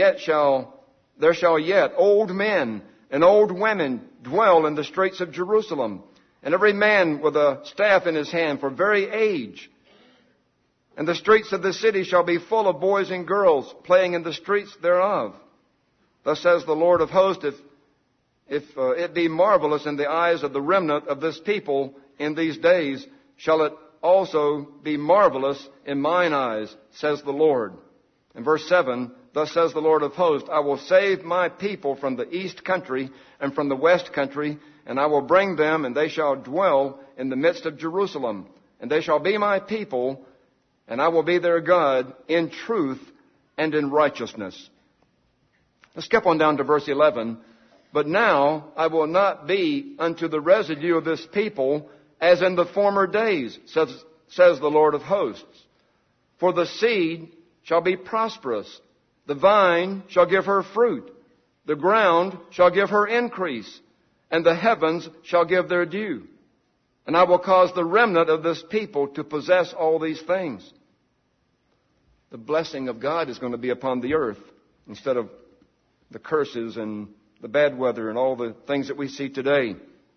there shall yet old men and old women dwell in the streets of Jerusalem, and every man with a staff in his hand for very age. And the streets of the city shall be full of boys and girls playing in the streets thereof. Thus says the Lord of hosts, if it be marvelous in the eyes of the remnant of this people in these days, shall it also be marvelous in mine eyes, says the Lord. In verse 7, Thus says the Lord of hosts, I will save my people from the east country and from the west country, and I will bring them, and they shall dwell in the midst of Jerusalem. And they shall be my people, and I will be their God in truth and in righteousness. Let's skip on down to verse 11. But now I will not be unto the residue of this people as in the former days, says the Lord of hosts. For the seed shall be prosperous. The vine shall give her fruit. The ground shall give her increase. And the heavens shall give their due. And I will cause the remnant of this people to possess all these things. The blessing of God is going to be upon the earth instead of the curses and the bad weather and all the things that we see today.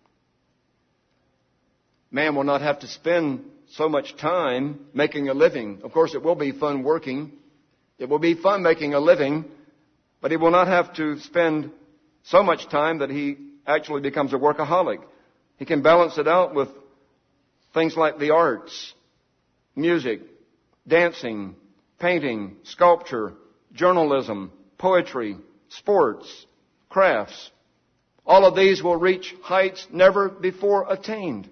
Man will not have to spend so much time making a living. Of course, it will be fun working. It will be fun making a living, but he will not have to spend so much time that he actually becomes a workaholic. He can balance it out with things like the arts, music, dancing, painting, sculpture, journalism, poetry, sports, crafts. All of these will reach heights never before attained.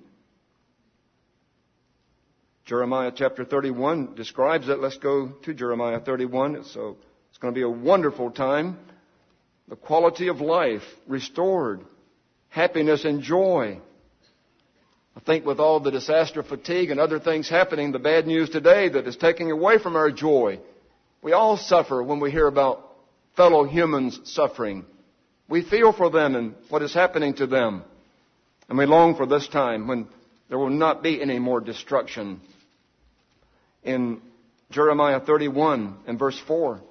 Jeremiah chapter 31 describes it. Let's go to Jeremiah 31. It's going to be a wonderful time. The quality of life restored. Happiness and joy. I think with all the disaster fatigue and other things happening, the bad news today that is taking away from our joy. We all suffer when we hear about fellow humans suffering. We feel for them and what is happening to them. And we long for this time when there will not be any more destruction. In Jeremiah 31 and verse 4,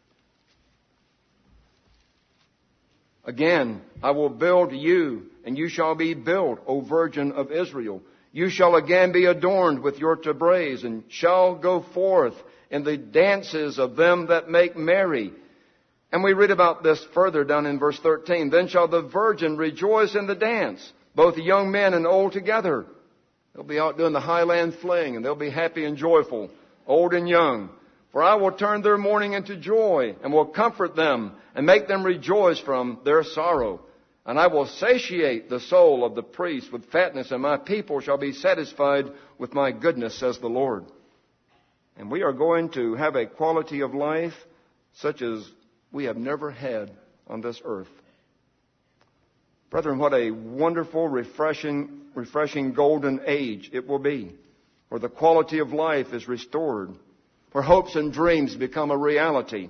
again, I will build you, and you shall be built, O Virgin of Israel. You shall again be adorned with your tabrets, and shall go forth in the dances of them that make merry. And we read about this further down in verse 13. Then shall the virgin rejoice in the dance, both young men and old together. They'll be out doing the highland fling, and they'll be happy and joyful, old and young. For I will turn their mourning into joy, and will comfort them, and make them rejoice from their sorrow. And I will satiate the soul of the priest with fatness, and my people shall be satisfied with my goodness, says the Lord. And we are going to have a quality of life such as we have never had on this earth. Brethren, what a wonderful, refreshing golden age it will be, where the quality of life is restored, where hopes and dreams become a reality,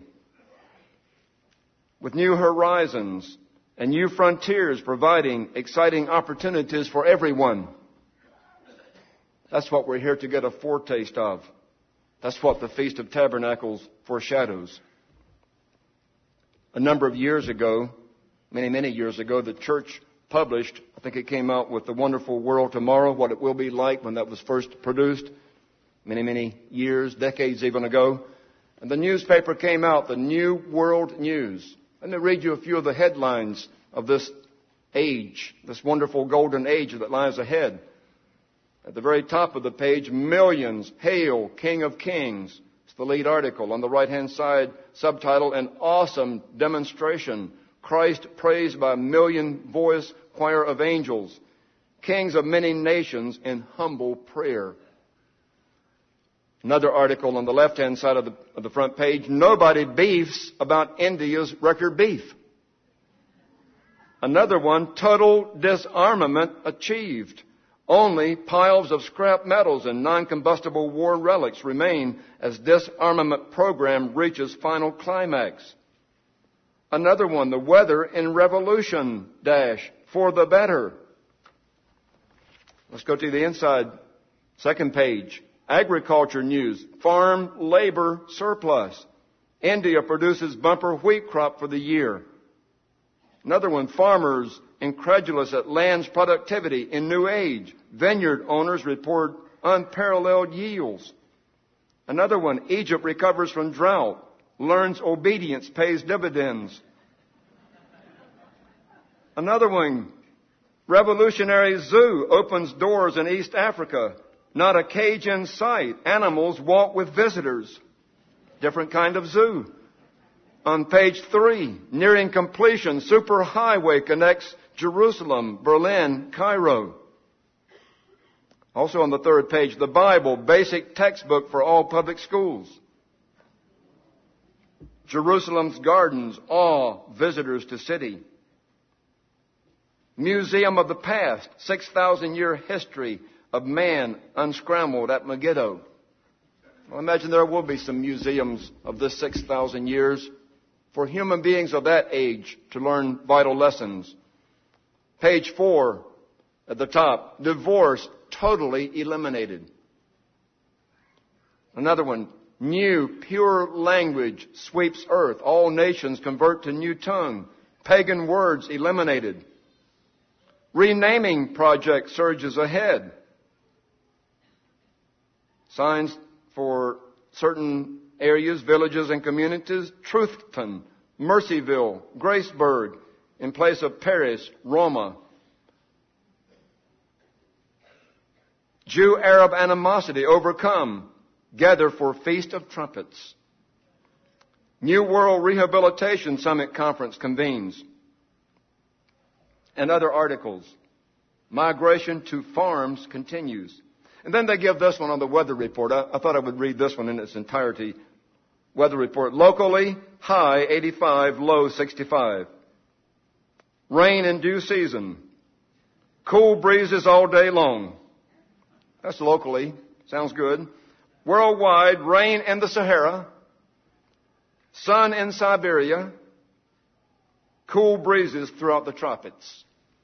with new horizons and new frontiers providing exciting opportunities for everyone. That's what we're here to get a foretaste of. That's what the Feast of Tabernacles foreshadows. A number of years ago, many years ago, the church published, I think it came out with The Wonderful World Tomorrow, what it will be like when that was first produced, many years, decades even ago. And the newspaper came out, the New World News. Let me read you a few of the headlines of this age, this wonderful golden age that lies ahead. At the very top of the page, millions hail King of Kings. It's the lead article. On the right-hand side, subtitle, An Awesome Demonstration. Christ praised by a million-voice choir of angels. Kings of many nations in humble prayer. Another article on the left-hand side of the front page, nobody beefs about India's record beef. Another one, total disarmament achieved. Only piles of scrap metals and non-combustible war relics remain as disarmament program reaches final climax. Another one, the weather in revolution, for the better. Let's go to the inside, second page. Agriculture news, farm labor surplus. India produces bumper wheat crop for the year. Another one, farmers incredulous at land's productivity in new age. Vineyard owners report unparalleled yields. Another one, Egypt recovers from drought. Learns obedience pays dividends. Another one, revolutionary zoo opens doors in East Africa. Not a cage in sight. Animals walk with visitors. Different kind of zoo. On page 3, nearing completion, superhighway connects Jerusalem, Berlin, Cairo. Also on the third page, the Bible, basic textbook for all public schools. Jerusalem's gardens awe visitors to city. Museum of the Past, 6,000-year history of man unscrambled at Megiddo. Well, I imagine there will be some museums of this 6,000 years for human beings of that age to learn vital lessons. Page 4 at the top, divorce totally eliminated. Another one, new pure language sweeps earth. All nations convert to new tongue. Pagan words eliminated. Renaming project surges ahead. Signs for certain areas, villages, and communities. Truthton, Mercyville, Graceburg, in place of Paris, Roma. Jew-Arab animosity overcome. Gather for Feast of Trumpets. New World Rehabilitation Summit Conference convenes. And other articles. Migration to farms continues. And then they give this one on the weather report. I thought I would read this one in its entirety. Weather report. Locally, high 85, low 65. Rain in due season. Cool breezes all day long. That's locally. Sounds good. Worldwide, rain in the Sahara. Sun in Siberia. cool breezes throughout the tropics.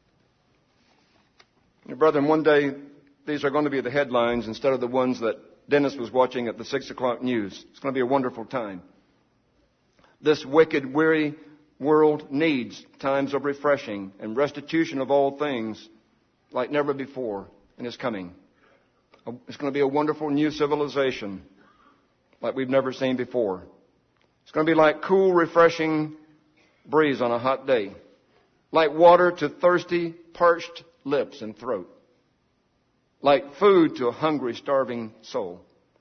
Brethren, one day these are going to be the headlines instead of the ones that Dennis was watching at the 6 o'clock news. It's going to be a wonderful time. This wicked, weary world needs times of refreshing and restitution of all things like never before, and is coming. It's going to be a wonderful new civilization like we've never seen before. It's going to be like cool, refreshing breeze on a hot day, like water to thirsty, parched lips and throat, like food to a hungry, starving soul.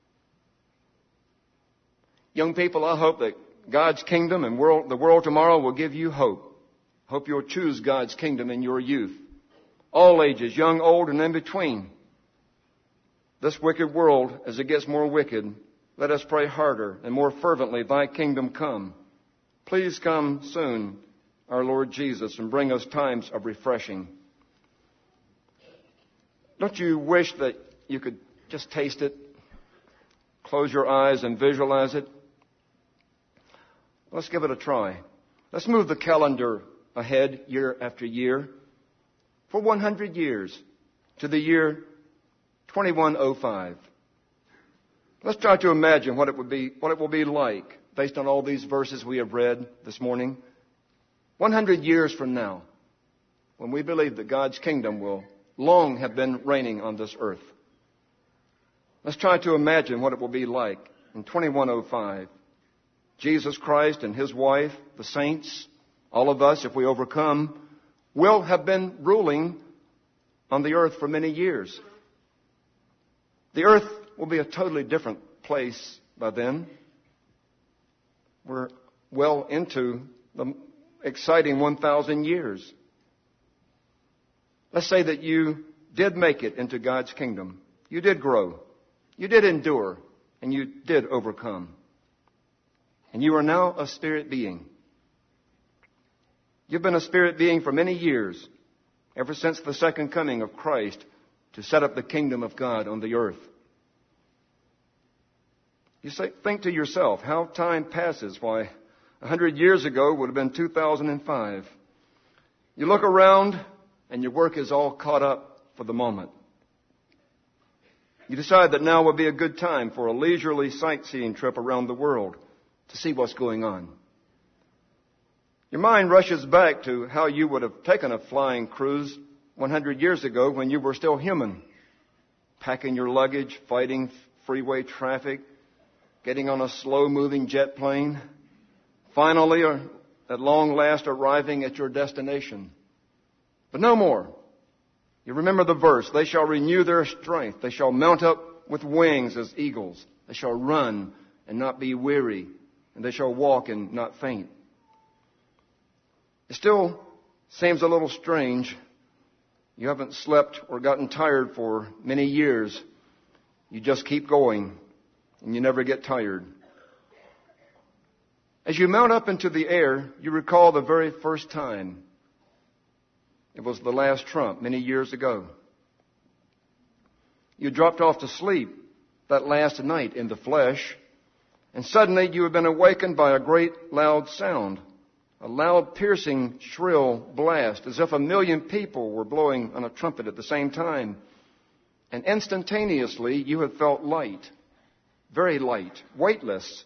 Young people, I hope that God's kingdom and the world tomorrow will give you hope. Hope you'll choose God's kingdom in your youth. All ages, young, old, and in between. This wicked world, as it gets more wicked, let us pray harder and more fervently, Thy kingdom come. Please come soon, our Lord Jesus, and bring us times of refreshing. Don't you wish that you could just taste it? Close your eyes and visualize it. Let's give it a try. Let's move the calendar ahead year after year for 100 years to the year 2105. Let's try to imagine what it will be like based on all these verses we have read this morning. 100 years from now, when we believe that God's kingdom will long have been reigning on this earth. Let's try to imagine what it will be like in 2105. Jesus Christ and His wife, the saints, all of us, if we overcome, will have been ruling on the earth for many years. The earth will be a totally different place by then. We're well into the exciting 1,000 years. Let's say that you did make it into God's kingdom. You did grow. You did endure. And you did overcome. And you are now a spirit being. You've been a spirit being for many years, ever since the second coming of Christ to set up the kingdom of God on the earth. You say, think to yourself, how time passes. Why, 100 years ago would have been 2005. You look around and your work is all caught up for the moment. You decide that now would be a good time for a leisurely sightseeing trip around the world to see what's going on. Your mind rushes back to how you would have taken a flying cruise 100 years ago when you were still human, packing your luggage, fighting freeway traffic, getting on a slow-moving jet plane, finally, at long last, arriving at your destination. But no more. You remember the verse, they shall renew their strength. They shall mount up with wings as eagles. They shall run and not be weary, and they shall walk and not faint. It still seems a little strange. You haven't slept or gotten tired for many years. You just keep going, and you never get tired. As you mount up into the air, you recall the very first time. It was the last trump many years ago. You dropped off to sleep that last night in the flesh, and suddenly you have been awakened by a great loud sound, a loud, piercing, shrill blast, as if 1,000,000 people were blowing on a trumpet at the same time. And instantaneously you have felt light, very light, weightless.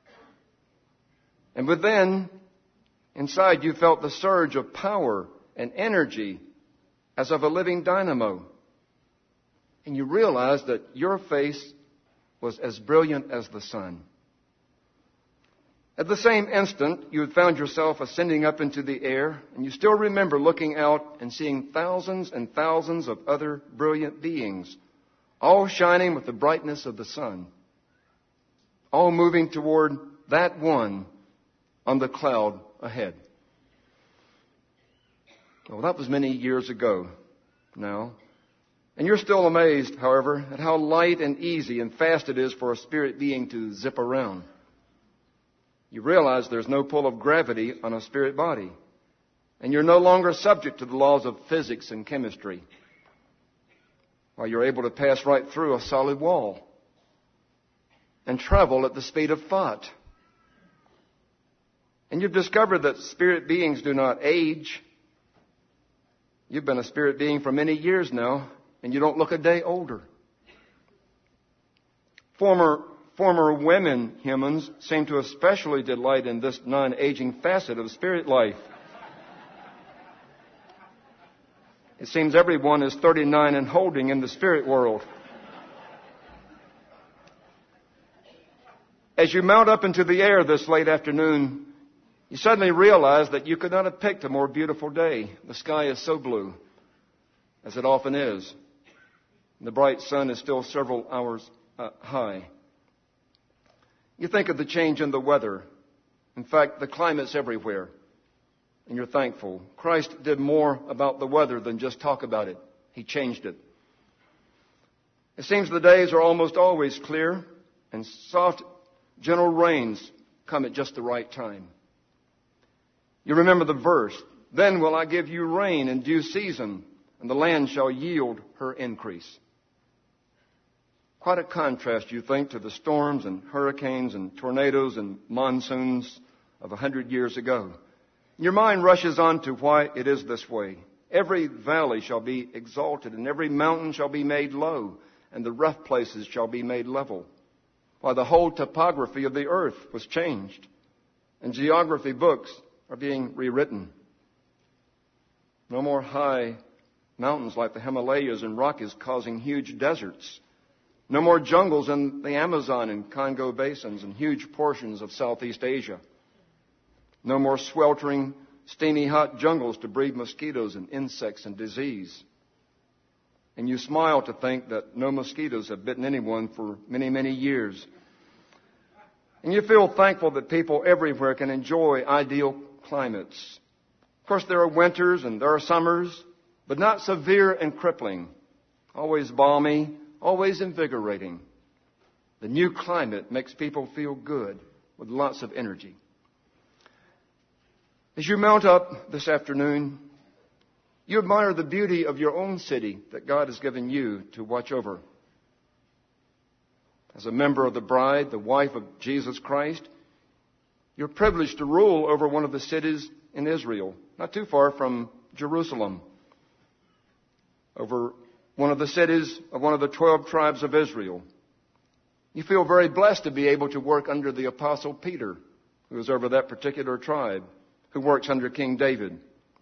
And within, inside, you felt the surge of power and energy as of a living dynamo. And you realized that your face was as brilliant as the sun. At the same instant, you had found yourself ascending up into the air, and you still remember looking out and seeing thousands and thousands of other brilliant beings, all shining with the brightness of the sun, all moving toward that one on the cloud ahead. Well, that was many years ago now. And you're still amazed, however, at how light and easy and fast it is for a spirit being to zip around. You realize there's no pull of gravity on a spirit body. And you're no longer subject to the laws of physics and chemistry. While you're able to pass right through a solid wall and travel at the speed of thought. And you've discovered that spirit beings do not age. You've been a spirit being for many years now, and you don't look a day older. Former women humans seem to especially delight in this non-aging facet of spirit life. It seems everyone is 39 and holding in the spirit world. As you mount up into the air this late afternoon, you suddenly realize that you could not have picked a more beautiful day. The sky is so blue, as it often is. The bright sun is still several hours high. You think of the change in the weather. In fact, the climate's everywhere. And you're thankful. Christ did more about the weather than just talk about it. He changed it. It seems the days are almost always clear, and soft, gentle rains come at just the right time. You remember the verse, "Then will I give you rain in due season, and the land shall yield her increase." Quite a contrast, you think, to the storms and hurricanes and tornadoes and monsoons of 100 years ago. Your mind rushes on to why it is this way. Every valley shall be exalted, and every mountain shall be made low, and the rough places shall be made level. Why, the whole topography of the earth was changed, and geography books are being rewritten. No more high mountains like the Himalayas and Rockies causing huge deserts. No more jungles in the Amazon and Congo basins and huge portions of Southeast Asia. No more sweltering, steamy hot jungles to breed mosquitoes and insects and disease. And you smile to think that no mosquitoes have bitten anyone for many, many years. And you feel thankful that people everywhere can enjoy ideal climates. Of course, there are winters and there are summers, but not severe and crippling. Always balmy, always invigorating. The new climate makes people feel good with lots of energy. As you mount up this afternoon, you admire the beauty of your own city that God has given you to watch over. As a member of the bride, the wife of Jesus Christ, you're privileged to rule over one of the cities in Israel, not too far from Jerusalem. Over one of the cities of one of the 12 tribes of Israel. You feel very blessed to be able to work under the Apostle Peter, who is over that particular tribe, who works under King David.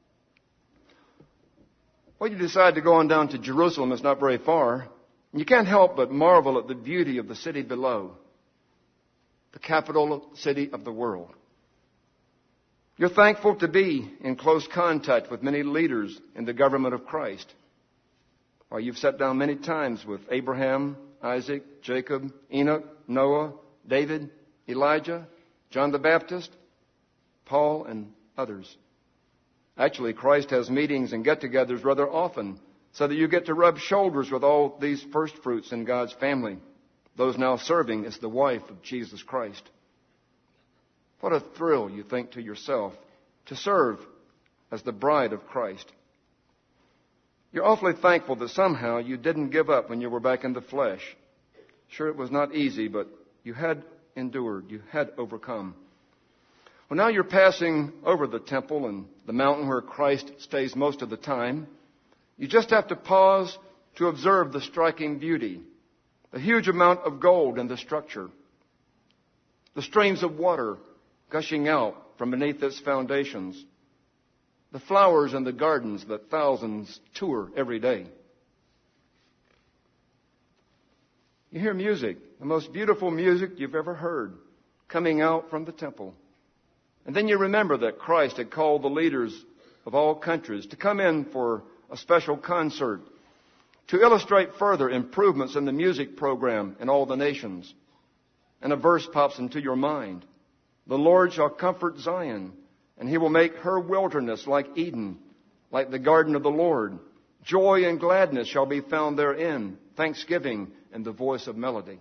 Well, you decide to go on down to Jerusalem. It's not very far. And you can't help but marvel at the beauty of the city below, the capital city of the world. You're thankful to be in close contact with many leaders in the government of Christ. Well, you've sat down many times with Abraham, Isaac, Jacob, Enoch, Noah, David, Elijah, John the Baptist, Paul, and others. Actually, Christ has meetings and get-togethers rather often so that you get to rub shoulders with all these first fruits in God's family, those now serving as the wife of Jesus Christ. What a thrill, you think to yourself, to serve as the bride of Christ. You're awfully thankful that somehow you didn't give up when you were back in the flesh. Sure, it was not easy, but you had endured, you had overcome. Well, now you're passing over the temple and the mountain where Christ stays most of the time. You just have to pause to observe the striking beauty, the huge amount of gold in the structure, the streams of water gushing out from beneath its foundations, the flowers in the gardens that thousands tour every day. You hear music, the most beautiful music you've ever heard, coming out from the temple. And then you remember that Christ had called the leaders of all countries to come in for a special concert to illustrate further improvements in the music program in all the nations. And a verse pops into your mind. The Lord shall comfort Zion, and he will make her wilderness like Eden, like the garden of the Lord. Joy and gladness shall be found therein, thanksgiving and the voice of melody.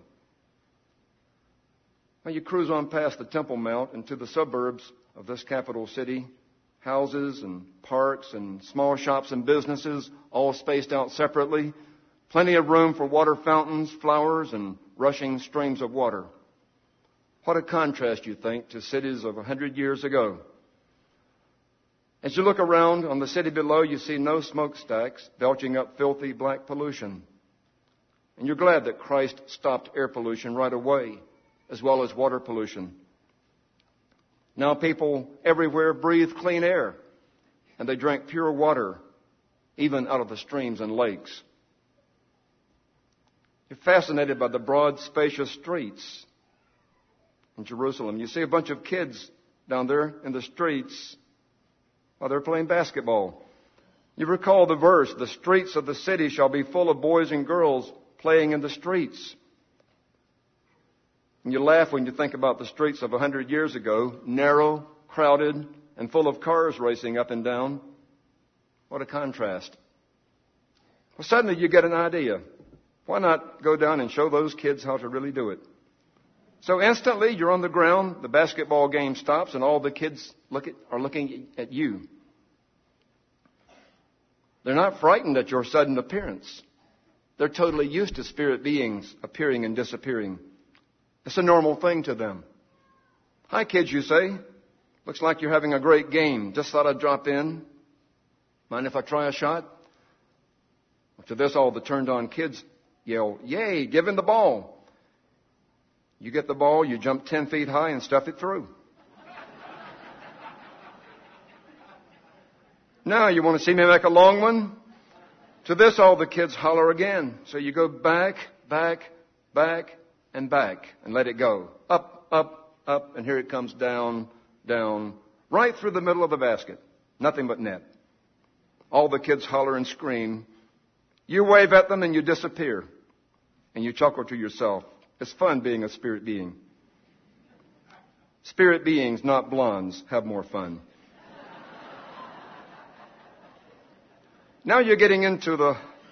Now you cruise on past the Temple Mount into the suburbs of this capital city. Houses and parks and small shops and businesses, all spaced out separately. Plenty of room for water fountains, flowers, and rushing streams of water. What a contrast, you think, to cities of 100 years ago. As you look around on the city below, you see no smokestacks belching up filthy black pollution. And you're glad that Christ stopped air pollution right away, as well as water pollution. Now people everywhere breathe clean air, and they drink pure water, even out of the streams and lakes. You're fascinated by the broad, spacious streets in Jerusalem. You see a bunch of kids down there in the streets while they're playing basketball. You recall the verse, the streets of the city shall be full of boys and girls playing in the streets. And you laugh when you think about the streets of 100 years ago, narrow, crowded, and full of cars racing up and down. What a contrast. Well, suddenly you get an idea. Why not go down and show those kids how to really do it? So instantly you're on the ground, the basketball game stops, and all the kids are looking at you. They're not frightened at your sudden appearance. They're totally used to spirit beings appearing and disappearing. It's a normal thing to them. Hi, kids, you say. Looks like you're having a great game. Just thought I'd drop in. Mind if I try a shot? To this, all the turned-on kids yell, "Yay, give him the ball." You get the ball, you jump 10 feet high and stuff it through. Now, you want to see me make a long one? To this, all the kids holler again. So you go back, back, back, and back, and let it go. Up, up, up, and here it comes down, down, right through the middle of the basket. Nothing but net. All the kids holler and scream. You wave at them and you disappear. And you chuckle to yourself. It's fun being a spirit being. Spirit beings, not blondes, have more fun. Now you're getting into the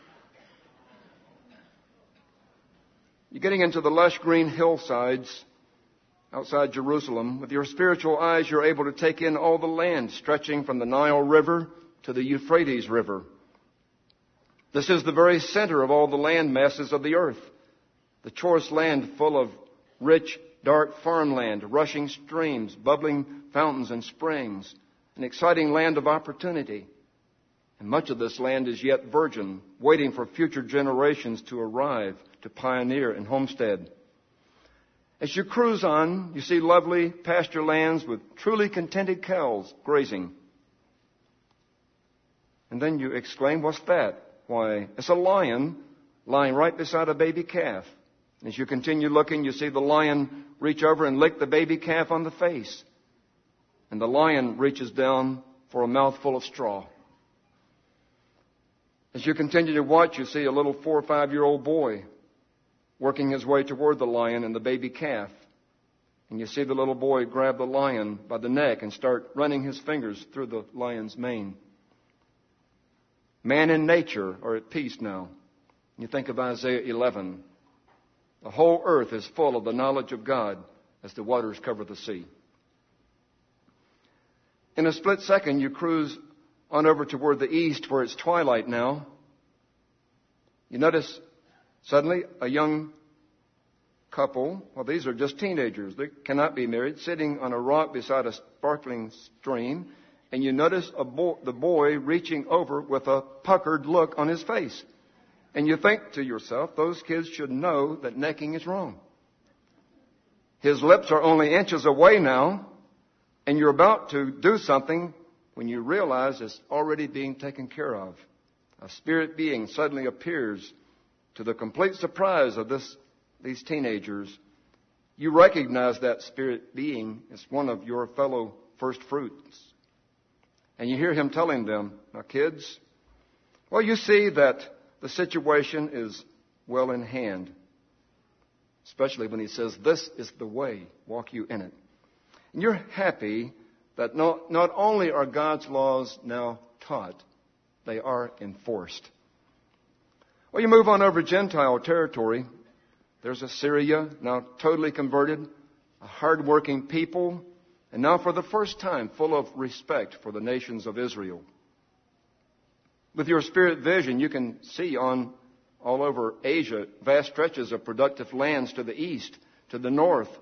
lush green hillsides outside Jerusalem. With your spiritual eyes, you're able to take in all the land stretching from the Nile River to the Euphrates River. This is the very center of all the land masses of the earth. The choice land full of rich, dark farmland, rushing streams, bubbling fountains and springs, an exciting land of opportunity. And much of this land is yet virgin, waiting for future generations to arrive, to pioneer and homestead. As you cruise on, you see lovely pasture lands with truly contented cows grazing. And then you exclaim, "What's that?" Why, it's a lion lying right beside a baby calf. As you continue looking, you see the lion reach over and lick the baby calf on the face. And the lion reaches down for a mouthful of straw. As you continue to watch, you see a little 4 or 5-year-old boy working his way toward the lion and the baby calf. And you see the little boy grab the lion by the neck and start running his fingers through the lion's mane. Man and nature are at peace now. You think of Isaiah 11. The whole earth is full of the knowledge of God as the waters cover the sea. In a split second, you cruise on over toward the east where it's twilight now. You notice suddenly a young couple, well, these are just teenagers, they cannot be married, sitting on a rock beside a sparkling stream. And you notice the boy reaching over with a puckered look on his face. And you think to yourself, those kids should know that necking is wrong. His lips are only inches away now, and you're about to do something when you realize it's already being taken care of. A spirit being suddenly appears to the complete surprise of these teenagers. You recognize that spirit being as one of your fellow first fruits. And you hear him telling them, "Now, kids, well, you see that the situation is well in hand." Especially when he says, "This is the way, walk you in it." And you're happy that not only are God's laws now taught, they are enforced. Well, you move on over Gentile territory. There's Assyria, now totally converted, a hard-working people, and now for the first time full of respect for the nations of Israel. With your spirit vision, you can see all over Asia vast stretches of productive lands to the east, to the north,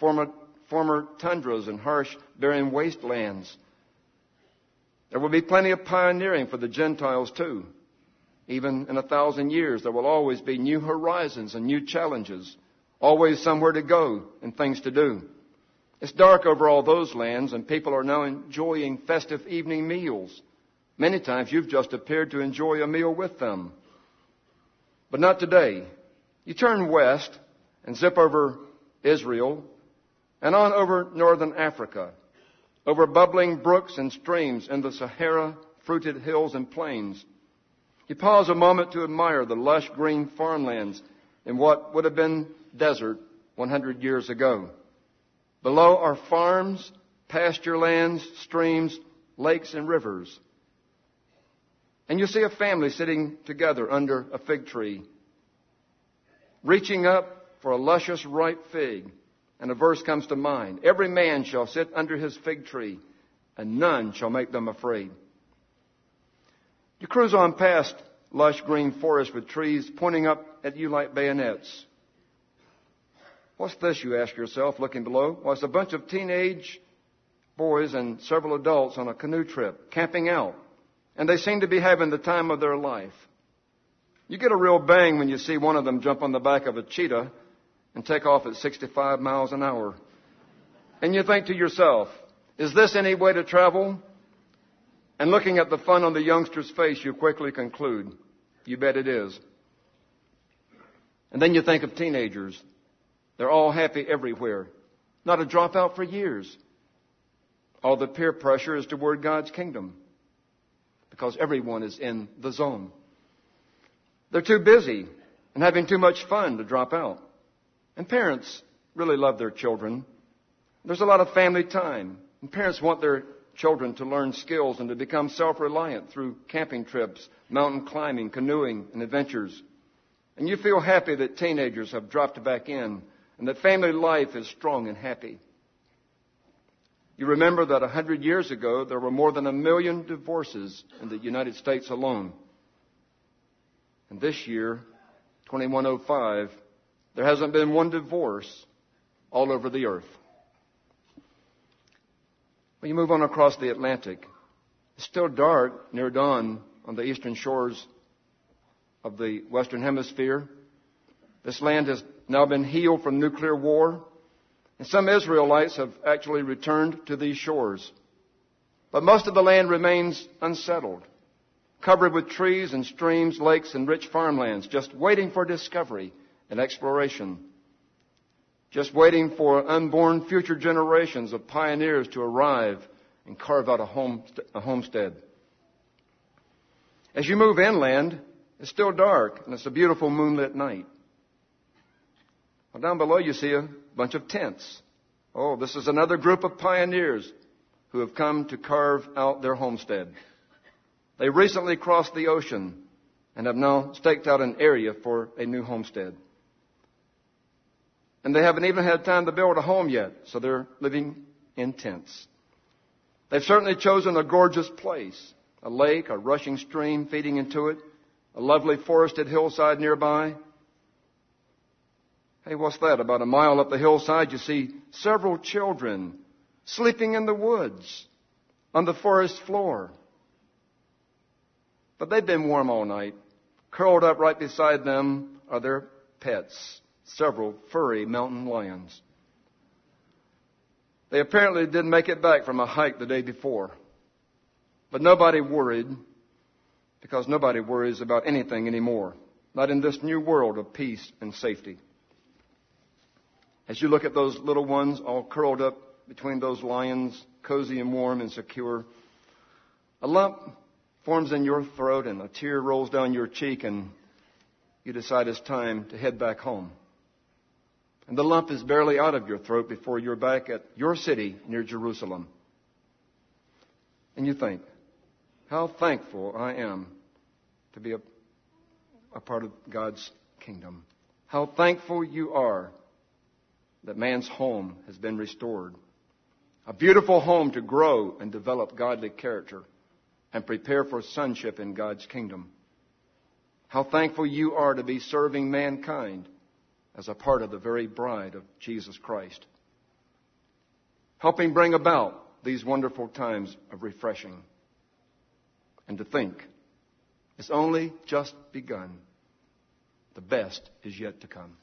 former tundras and harsh, barren wastelands. There will be plenty of pioneering for the Gentiles too. Even in 1,000 years, there will always be new horizons and new challenges, always somewhere to go and things to do. It's dark over all those lands, and people are now enjoying festive evening meals. Many times you've just appeared to enjoy a meal with them. But not today. You turn west and zip over Israel and on over northern Africa, over bubbling brooks and streams in the Sahara-fruited hills and plains. You pause a moment to admire the lush green farmlands in what would have been desert 100 years ago. Below are farms, pasture lands, streams, lakes, and rivers. And you see a family sitting together under a fig tree, reaching up for a luscious ripe fig. And a verse comes to mind. Every man shall sit under his fig tree, and none shall make them afraid. You cruise on past lush green forest with trees pointing up at you like bayonets. What's this, you ask yourself, looking below? Well, it's a bunch of teenage boys and several adults on a canoe trip, camping out. And they seem to be having the time of their life. You get a real bang when you see one of them jump on the back of a cheetah and take off at 65 miles an hour. And you think to yourself, is this any way to travel? And looking at the fun on the youngster's face, you quickly conclude, you bet it is. And then you think of teenagers. They're all happy everywhere. Not a dropout for years. All the peer pressure is toward God's kingdom, because everyone is in the zone. They're too busy and having too much fun to drop out. And parents really love their children. There's a lot of family time. And parents want their children to learn skills and to become self-reliant through camping trips, mountain climbing, canoeing, and adventures. And you feel happy that teenagers have dropped back in and that family life is strong and happy. You remember that 100 years ago, there were more than 1 million divorces in the United States alone. And this year, 2105, there hasn't been one divorce all over the earth. When you move on across the Atlantic, it's still dark near dawn on the eastern shores of the Western Hemisphere. This land has now been healed from nuclear war. And some Israelites have actually returned to these shores. But most of the land remains unsettled, covered with trees and streams, lakes, and rich farmlands, just waiting for discovery and exploration, just waiting for unborn future generations of pioneers to arrive and carve out a homestead. As you move inland, it's still dark, and it's a beautiful moonlit night. Well, down below you see a bunch of tents. Oh, this is another group of pioneers who have come to carve out their homestead. They recently crossed the ocean and have now staked out an area for a new homestead. And they haven't even had time to build a home yet, so they're living in tents. They've certainly chosen a gorgeous place, a lake, a rushing stream feeding into it, a lovely forested hillside nearby. Hey, what's that? About a mile up the hillside, you see several children sleeping in the woods on the forest floor. But they've been warm all night. Curled up right beside them are their pets, several furry mountain lions. They apparently didn't make it back from a hike the day before. But nobody worried, because nobody worries about anything anymore. Not in this new world of peace and safety. As you look at those little ones all curled up between those lions, cozy and warm and secure, a lump forms in your throat and a tear rolls down your cheek, and you decide it's time to head back home. And the lump is barely out of your throat before you're back at your city near Jerusalem. And you think, how thankful I am to be a part of God's kingdom. How thankful you are that man's home has been restored. A beautiful home to grow and develop godly character and prepare for sonship in God's kingdom. How thankful you are to be serving mankind as a part of the very bride of Jesus Christ. helping bring about these wonderful times of refreshing. And to think, it's only just begun. The best is yet to come.